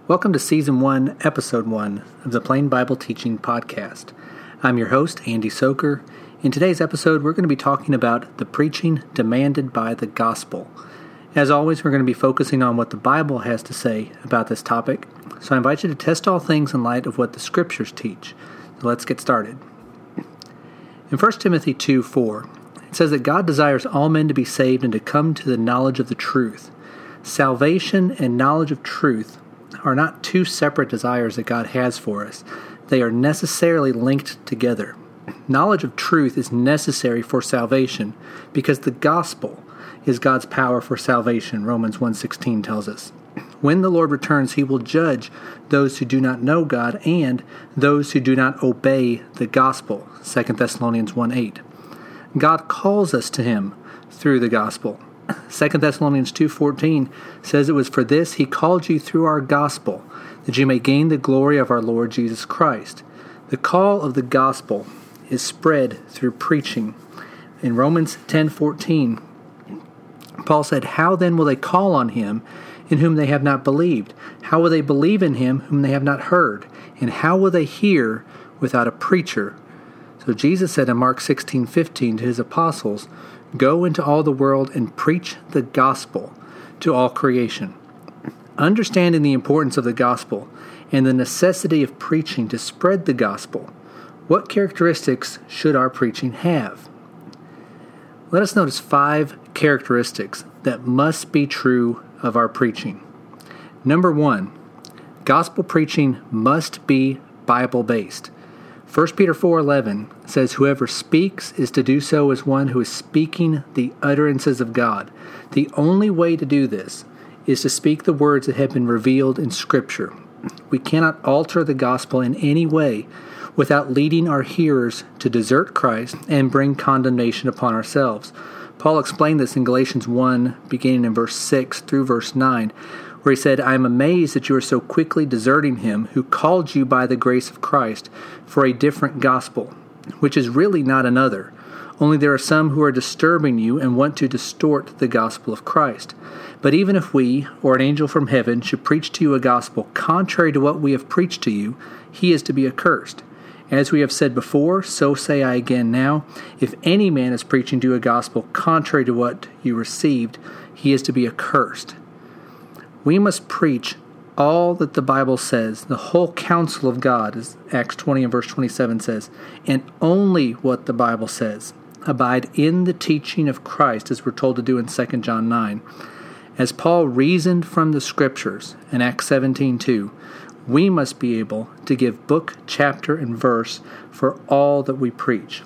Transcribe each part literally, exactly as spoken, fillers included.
Welcome to Season one, Episode one of the Plain Bible Teaching Podcast. I'm your host, Andy Soker. In today's episode, we're going to be talking about the preaching demanded by the gospel. As always, we're going to be focusing on what the Bible has to say about this topic, so I invite you to test all things in light of what the Scriptures teach. So let's get started. In First Timothy two four, it says that God desires all men to be saved and to come to the knowledge of the truth. Salvation and knowledge of truth are not two separate desires that God has for us. They are necessarily linked together. Knowledge of truth is necessary for salvation because the gospel is God's power for salvation, Romans one sixteen tells us. When the Lord returns, he will judge those who do not know God and those who do not obey the gospel, Second Thessalonians one eight. God calls us to him through the gospel. Second Thessalonians two fourteen says it was for this he called you through our gospel, that you may gain the glory of our Lord Jesus Christ. The call of the gospel is spread through preaching. In Romans ten fourteen, Paul said, "How then will they call on him in whom they have not believed? How will they believe in him whom they have not heard? And how will they hear without a preacher?" So Jesus said in Mark sixteen fifteen to his apostles, "Go into all the world and preach the gospel to all creation." Understanding the importance of the gospel and the necessity of preaching to spread the gospel, what characteristics should our preaching have? Let us notice five characteristics that must be true of our preaching. Number one, gospel preaching must be Bible-based. First Peter four eleven says, "Whoever speaks is to do so as one who is speaking the utterances of God." The only way to do this is to speak the words that have been revealed in Scripture. We cannot alter the gospel in any way without leading our hearers to desert Christ and bring condemnation upon ourselves. Paul explained this in Galatians one, beginning in verse six through verse nine, where he said, "I am amazed that you are so quickly deserting him who called you by the grace of Christ for a different gospel, which is really not another. Only there are some who are disturbing you and want to distort the gospel of Christ. But even if we, or an angel from heaven, should preach to you a gospel contrary to what we have preached to you, he is to be accursed. As we have said before, so say I again now, if any man is preaching to you a gospel contrary to what you received, he is to be accursed." We must preach all that the Bible says, the whole counsel of God, as Acts twenty and verse twenty-seven says, and only what the Bible says. Abide in the teaching of Christ, as we're told to do in Second John nine. As Paul reasoned from the Scriptures in Acts seventeen two, we must be able to give book, chapter, and verse for all that we preach.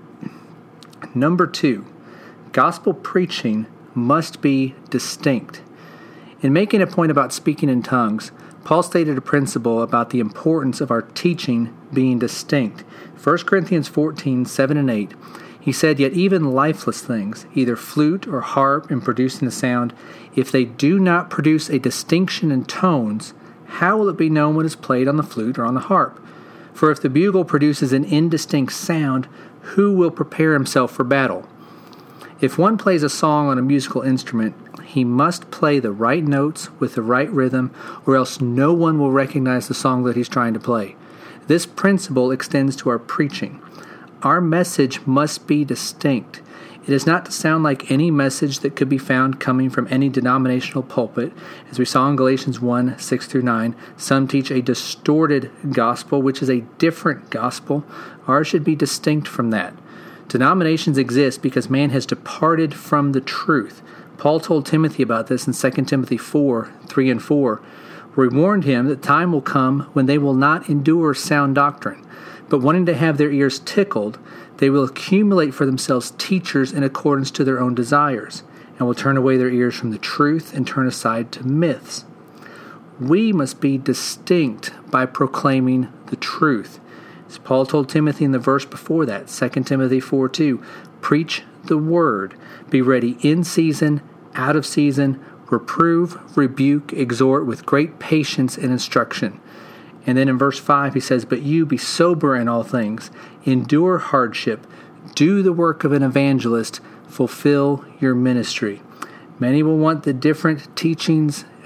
Number two, gospel preaching must be distinct. In making a point about speaking in tongues, Paul stated a principle about the importance of our teaching being distinct. First Corinthians fourteen seven and eight, he said, "Yet even lifeless things, either flute or harp in producing a sound, if they do not produce a distinction in tones, how will it be known what is played on the flute or on the harp? For if the bugle produces an indistinct sound, who will prepare himself for battle? If one plays a song on a musical instrument, he must play the right notes with the right rhythm, or else no one will recognize the song that he's trying to play. This principle extends to our preaching. Our message must be distinct. It is not to sound like any message that could be found coming from any denominational pulpit. As we saw in Galatians one six through nine, some teach a distorted gospel, which is a different gospel. Ours should be distinct from that. Denominations exist because man has departed from the truth. Paul told Timothy about this in Second Timothy four three and four, where he warned him that time will come when they will not endure sound doctrine, but wanting to have their ears tickled, they will accumulate for themselves teachers in accordance to their own desires, and will turn away their ears from the truth and turn aside to myths. We must be distinct by proclaiming the truth. As Paul told Timothy in the verse before that, Second Timothy four two, "Preach the word, be ready in season, out of season, reprove, rebuke, exhort with great patience and instruction." And then in verse five he says, "But you be sober in all things, endure hardship, do the work of an evangelist, fulfill your ministry." Many will want the different teachings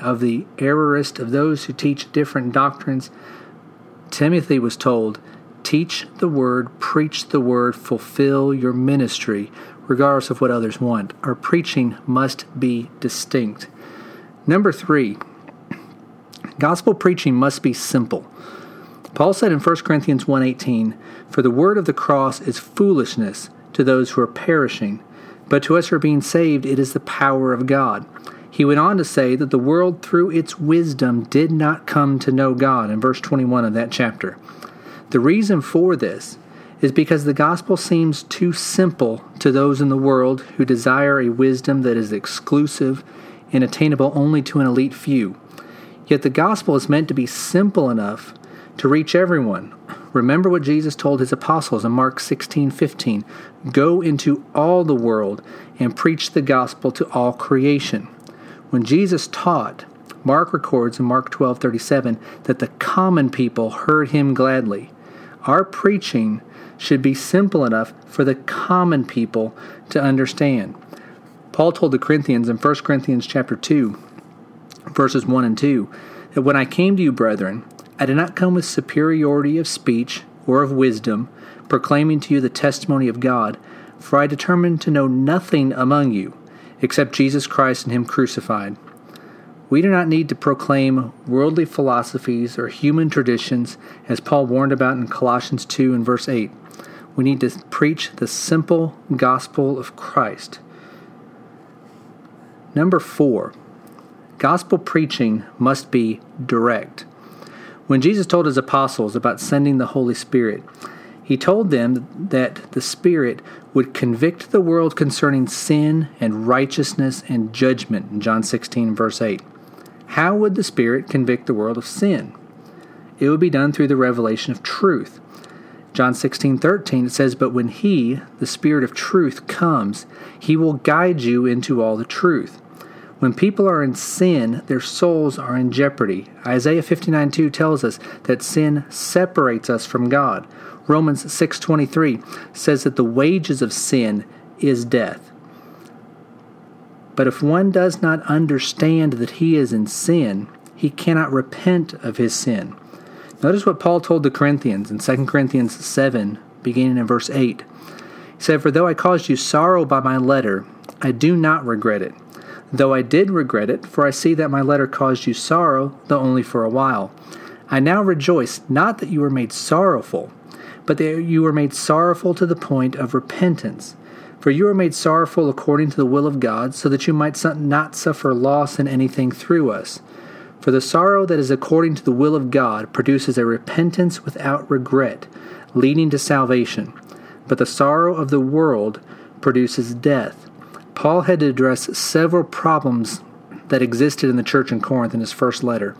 of the errorist, of those who teach different doctrines, Timothy was told, teach the word, preach the word, fulfill your ministry, regardless of what others want. Our preaching must be distinct. Number three, gospel preaching must be simple. Paul said in First Corinthians one eighteen, for the word of the cross is foolishness to those who are perishing, but to us who are being saved it is the power of God. He went on to say that the world through its wisdom did not come to know God in verse twenty-one of that chapter. The reason for this is because the gospel seems too simple to those in the world who desire a wisdom that is exclusive and attainable only to an elite few. Yet the gospel is meant to be simple enough to reach everyone. Remember what Jesus told his apostles in Mark sixteen fifteen, go into all the world and preach the gospel to all creation. When Jesus taught, Mark records in Mark twelve thirty-seven that the common people heard him gladly. Our preaching should be simple enough for the common people to understand. Paul told the Corinthians in First Corinthians chapter two, verses one and two, that when I came to you, brethren, I did not come with superiority of speech or of wisdom, proclaiming to you the testimony of God, for I determined to know nothing among you, except Jesus Christ and him crucified. We do not need to proclaim worldly philosophies or human traditions, as Paul warned about in Colossians two and verse eight. We need to preach the simple gospel of Christ. Number four, gospel preaching must be direct. When Jesus told his apostles about sending the Holy Spirit, he told them that the Spirit would convict the world concerning sin and righteousness and judgment in John sixteen, verse eight. How would the Spirit convict the world of sin? It would be done through the revelation of truth. John sixteen thirteen, it says, but when he, the Spirit of truth, comes, he will guide you into all the truth. When people are in sin, their souls are in jeopardy. Isaiah fifty-nine two tells us that sin separates us from God. Romans six twenty-three says that the wages of sin is death. But if one does not understand that he is in sin, he cannot repent of his sin. Notice what Paul told the Corinthians in Second Corinthians seven, beginning in verse eight. He said, for though I caused you sorrow by my letter, I do not regret it. Though I did regret it, for I see that my letter caused you sorrow, though only for a while. I now rejoice, not that you were made sorrowful, but that you were made sorrowful to the point of repentance. For you were made sorrowful according to the will of God, so that you might not suffer loss in anything through us. For the sorrow that is according to the will of God produces a repentance without regret, leading to salvation. But the sorrow of the world produces death. Paul had to address several problems that existed in the church in Corinth in his first letter.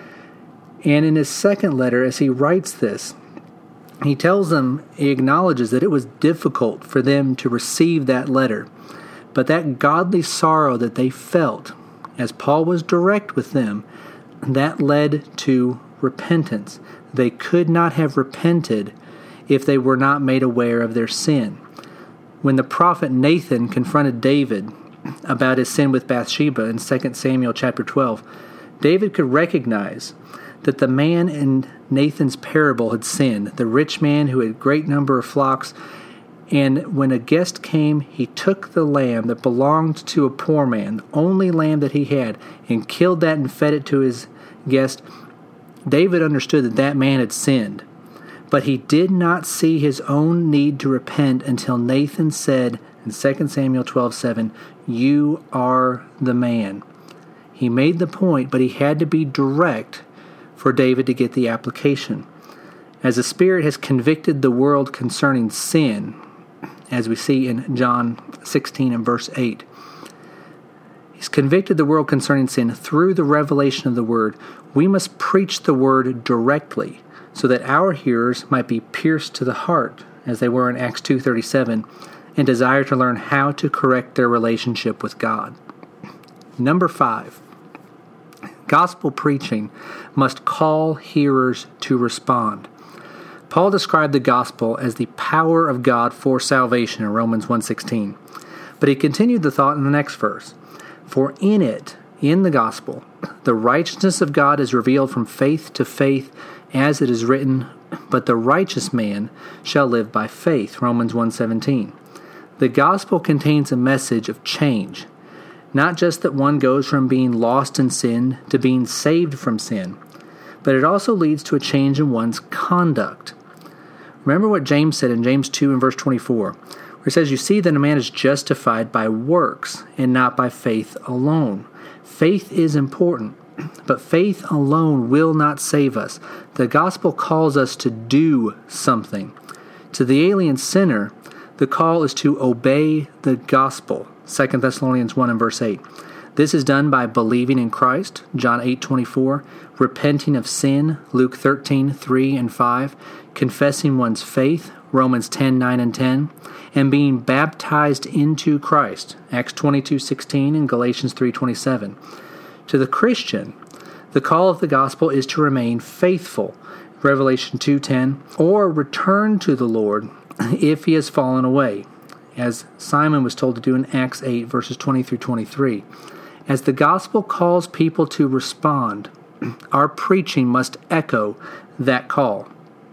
And in his second letter, as he writes this, he tells them, he acknowledges that it was difficult for them to receive that letter. But that godly sorrow that they felt, as Paul was direct with them, that led to repentance. They could not have repented if they were not made aware of their sin. When the prophet Nathan confronted David about his sin with Bathsheba in Second Samuel chapter twelve, David could recognize that the man in Nathan's parable had sinned, the rich man who had a great number of flocks, and when a guest came, he took the lamb that belonged to a poor man, the only lamb that he had, and killed that and fed it to his guest. David understood that that man had sinned, but he did not see his own need to repent until Nathan said in Second Samuel twelve seven, you are the man. He made the point, but he had to be direct for David to get the application. As the Spirit has convicted the world concerning sin, as we see in John sixteen and verse eight, He's convicted the world concerning sin through the revelation of the Word. We must preach the Word directly so that our hearers might be pierced to the heart, as they were in Acts two thirty-seven, and desire to learn how to correct their relationship with God. Number five, gospel preaching must call hearers to respond. Paul described the gospel as the power of God for salvation in Romans one sixteen. But he continued the thought in the next verse. For in it, In the gospel, the righteousness of God is revealed from faith to faith, as it is written, but the righteous man shall live by faith, Romans one seventeen. The gospel contains a message of change, not just that one goes from being lost in sin to being saved from sin, but it also leads to a change in one's conduct. Remember what James said in James two and verse twenty-four, where it says, "You see that a man is justified by works and not by faith alone." Faith is important, but faith alone will not save us. The gospel calls us to do something. To the alien sinner, the call is to obey the gospel, Second Thessalonians one and verse eight. This is done by believing in Christ, John eight twenty-four, repenting of sin, Luke thirteen three and five, confessing one's faith, Romans ten nine and ten, and being baptized into Christ, Acts twenty-two sixteen and Galatians three twenty-seven. To the Christian, the call of the gospel is to remain faithful, Revelation two ten, or return to the Lord if he has fallen away, as Simon was told to do in Acts eight verses twenty through twenty-three. As the gospel calls people to respond, our preaching must echo that call.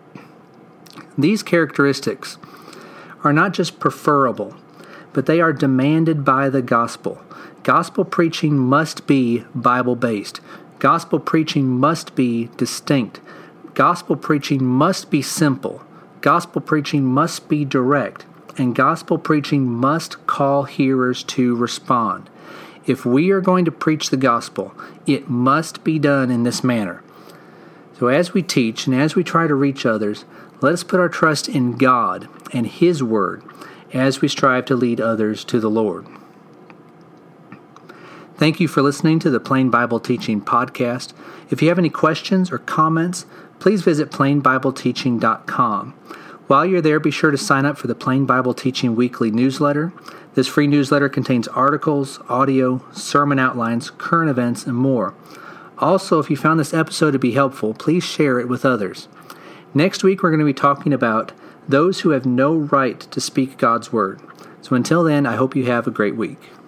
These characteristics are not just preferable, but they are demanded by the gospel. Gospel preaching must be Bible-based. Gospel preaching must be distinct. Gospel preaching must be simple. Gospel preaching must be direct. And gospel preaching must call hearers to respond. If we are going to preach the gospel, it must be done in this manner. So as we teach and as we try to reach others, let us put our trust in God and His Word as we strive to lead others to the Lord. Thank you for listening to the Plain Bible Teaching Podcast. If you have any questions or comments, please visit plain bible teaching dot com. While you're there, be sure to sign up for the Plain Bible Teaching Weekly newsletter. This free newsletter contains articles, audio, sermon outlines, current events, and more. Also, if you found this episode to be helpful, please share it with others. Next week, we're going to be talking about those who have no right to speak God's Word. So until then, I hope you have a great week.